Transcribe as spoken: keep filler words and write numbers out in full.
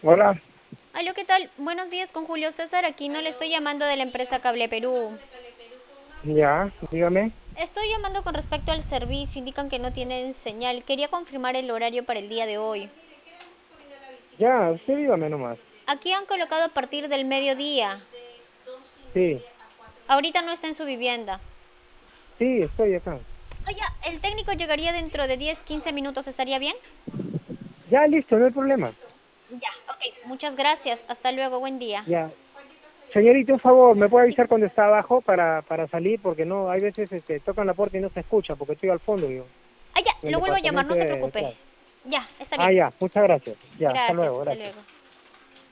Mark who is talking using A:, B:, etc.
A: Hola,
B: Aló, ¿qué tal? Buenos días con Julio César. Aquí no le estoy llamando de la empresa Cable Perú.
A: ya, dígame.
B: Estoy llamando con respecto al servicio. Indican que no tienen señal. Quería confirmar el horario para el día de hoy.
A: Ya, usted dígame nomás.
B: Aquí han colocado a partir del mediodía.
A: Sí,
B: Ahorita no está en su vivienda.
A: sí, estoy acá.
B: Oye, el técnico llegaría dentro de diez, quince minutos. ¿Estaría bien?
A: Ya, listo, no hay problema.
B: Ya, ok. Muchas gracias. Hasta luego. Buen día.
A: Ya. Señorita, un favor, ¿me puede
B: Sí.
A: avisar cuando está abajo para, para salir? Porque no, hay veces este, tocan la puerta y no se escucha porque estoy al fondo, yo,
B: Ah, ya.
A: en el
B: Lo vuelvo a llamar.
A: departamento
B: No se
A: de
B: preocupe.
A: detrás.
B: Ya, está
A: Ah,
B: bien.
A: ya, muchas gracias. Ya, hasta
B: Gracias.
A: luego,
B: Hasta
A: gracias.
B: luego.